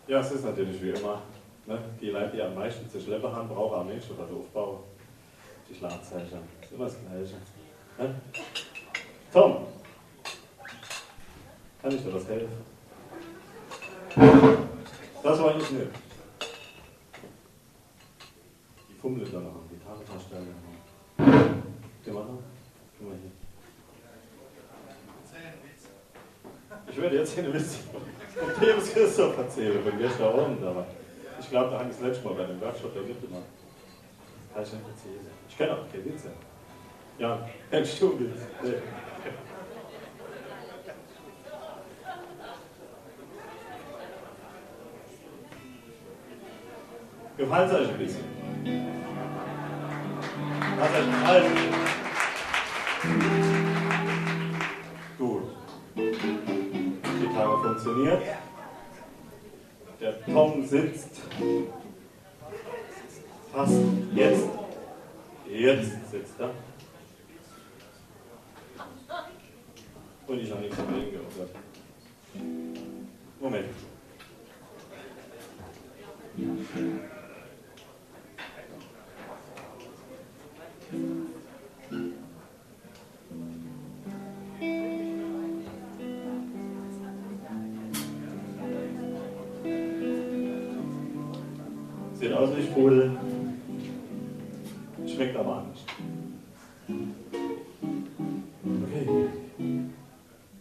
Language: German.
Ja, es ist natürlich wie immer. Ne? Die Leute, die am meisten zu schleppen haben, brauchen am wenigsten was aufbauen. Die Schlagzeichen. Ist immer das Gleiche. Ne? Tom, kann ich dir was helfen? Das war ich nicht. Die fummelt da noch am Gitarrenverstärker. Geh mal noch. Geh mal hier. Ich werde jetzt hier eine Witz von Petrus Christoph erzählen, von gestern Abend, aber ich glaube, da habe ich das letzte Mal bei dem Workshop da mitgemacht. Kann ich nicht erzählen. Ich kenne auch keine Witze. Ja, kennst du Witz? Nee. Gefällt es euch ein bisschen? Hat euch gefallen? Gut. Die Gitarre funktioniert. Der Tom sitzt fast jetzt. Jetzt sitzt er. Und ich habe nichts mehr hingehört. Moment. Sieht aus wie Sprudel, schmeckt aber anders.